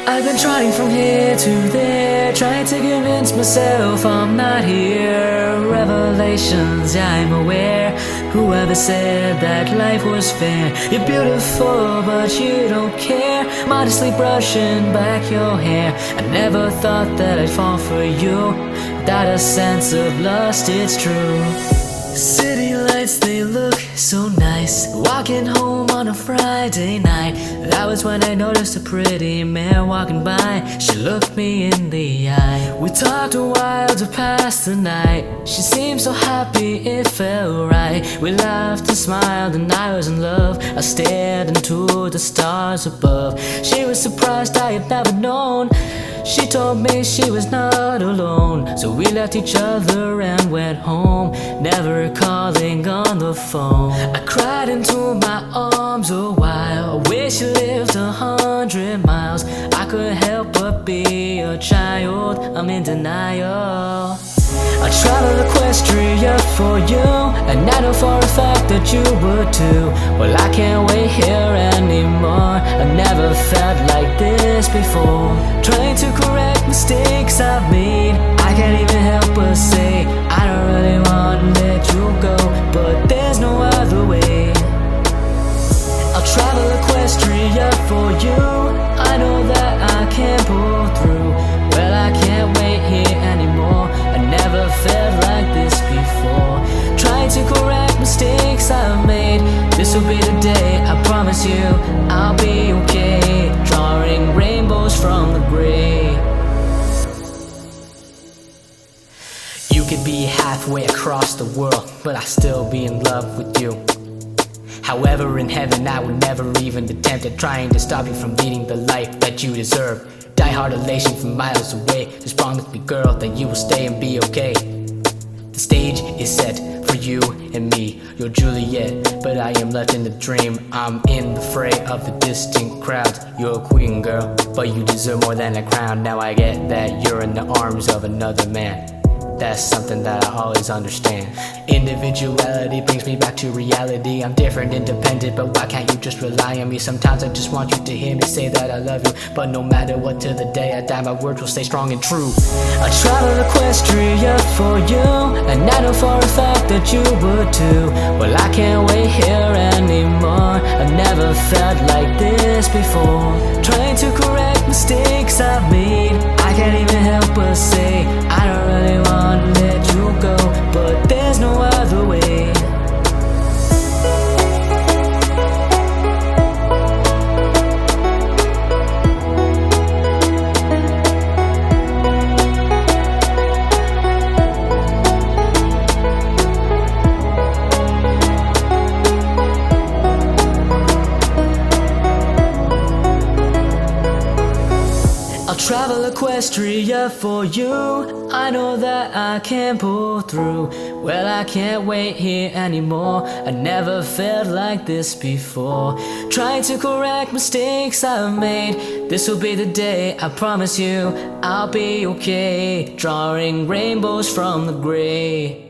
I've been trying from here to there, trying to convince myself I'm not here. Revelations, yeah, I'm aware. Whoever said that life was fair? You're beautiful, but you don't care. Modestly brushing back your hair. I never thought that I'd fall for you. Without a sense of lust, it's true. City lights, they look so nice. Walking home on a Friday night, that was when I noticed a pretty mare walking by. She looked me in the eye. We talked a while to pass the night. She seemed so happy, it felt right. We laughed and smiled and I was in love. I stared into the stars above. She was surprised I had never known. She told me she was not alone. So we left each other and went home, never calling on the phone. I cried into my arms a while. I wish you lived 100 miles. I couldn't help but be a child. I'm in denial. I travel Equestria for you, and I know for a fact that you would too. Well, I can't wait here anymore. I never felt like this before. Trying to correct mistakes I've made, I can't even help but say I don't really want to let you go, but there's no other way. I'll travel Equestria for you. I know that I can't pull through. Well, I can't wait here anymore. I never felt like this before. Trying to correct mistakes I've made. This'll be the day, I promise you I'll be okay. Drawing rainbows from the gray. You could be halfway across the world, but I'll still be in love with you. However, in heaven I would never even attempt at trying to stop you from leading the life that you deserve. Die hard elation from miles away. Just promise me, girl, that you will stay and be okay. The stage is set for you and me. You're Juliet, but I am left in the dream. I'm in the fray of the distant crowds. You're a queen, girl, but you deserve more than a crown. Now I get that you're in the arms of another man. That's something that I always understand. Individuality brings me back to reality. I'm different, independent, but why can't you just rely on me? Sometimes I just want you to hear me say that I love you, but no matter what, till the day I die, my words will stay strong and true. I travel Equestria for you, and I know for a fact that you would too. Well, I can't wait here anymore. I've never felt like this before. Trying to correct mistakes I've made, I can't even help but say I don't really want to let you go, but there's no other way. I'll travel Equestria for you. I know that I can pull through. Well, I can't wait here anymore. I never felt like this before. Trying to correct mistakes I've made. This'll be the day, I promise you I'll be okay. Drawing rainbows from the gray.